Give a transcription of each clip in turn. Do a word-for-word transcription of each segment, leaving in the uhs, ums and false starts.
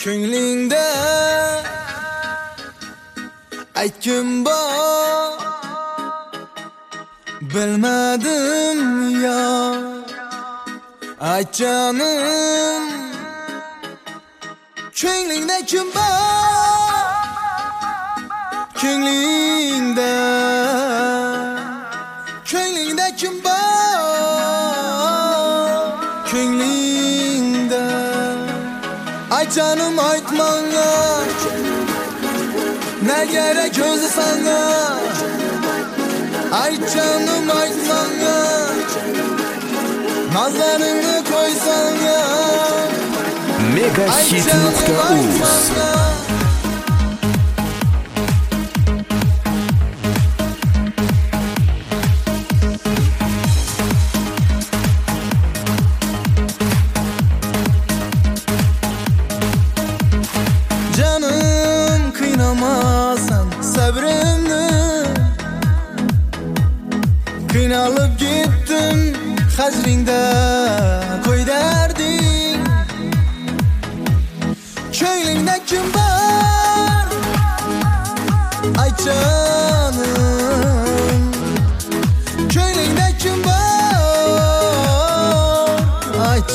Ko'nglingda aytgim bor, bilmadim ya. Ayt canım, ko'nglingda kim bor? Ko'nglingda, ko'nglingda kim bor? Ko'nglingda. Ayt canım, ayt bana, ne gerek özü sana? Ayt canım, ayt bana, nazarını koysana. Megahit nokta uz. Canım kıynamasan sabrımı, kıynalıp gittim hacringda koy derdin. Ko'nglingda kim bor? Ayt canım, ko'nglingda kim bor? Ayt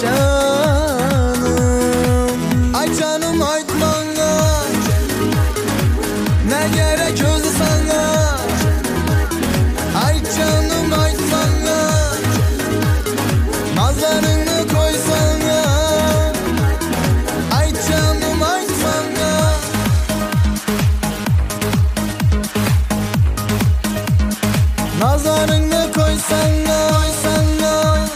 canım, ayt canım, ayt bana, ne gerek özü sana? Ayt canım, ayt bana, nazarını koysana. Ayt canım, ayt bana, nazarını koysana, koysana.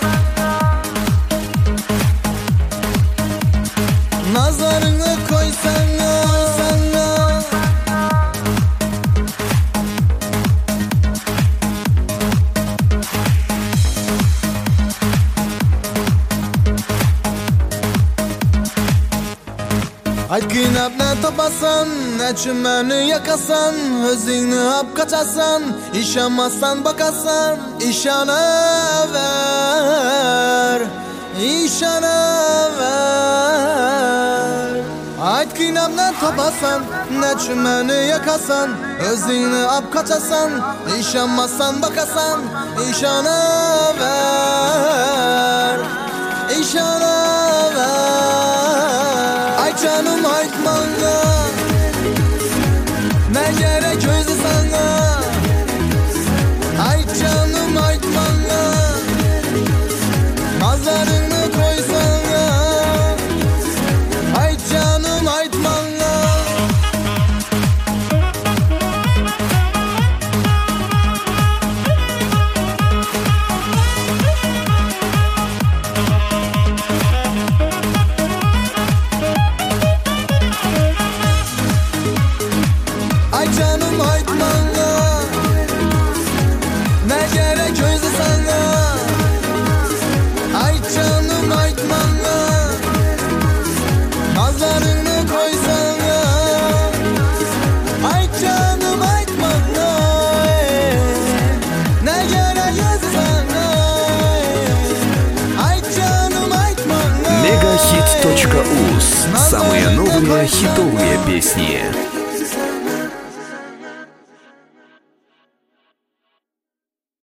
Nazarını koysana, koysana. Ayt qiynab ne topasan, nechun meni yakasan, o'zingni olib qochasan, ishonmasdan boqasan. Ishonaver, ishonaver. Ayt qiynab ne topasan, nechun meni yakasan, o'zingni olib qochasan, ishonmasdan boqasan. Ishonaver, ishonaver. Ayt canım, ayt bana, ne gerek özü sana? Ayt canım, ayt bana, nazarını koysana. Ayt canım, ayt bana. Ayt canım, ayt bana, ne gerek özü sana? Ayt canım, ayt bana, nazarını koysana. Ayt canım, ayt bana, ne gerek özü sana? Ayt canım, ayt bana. Megahit точка uz. Самые новые хитовые песни.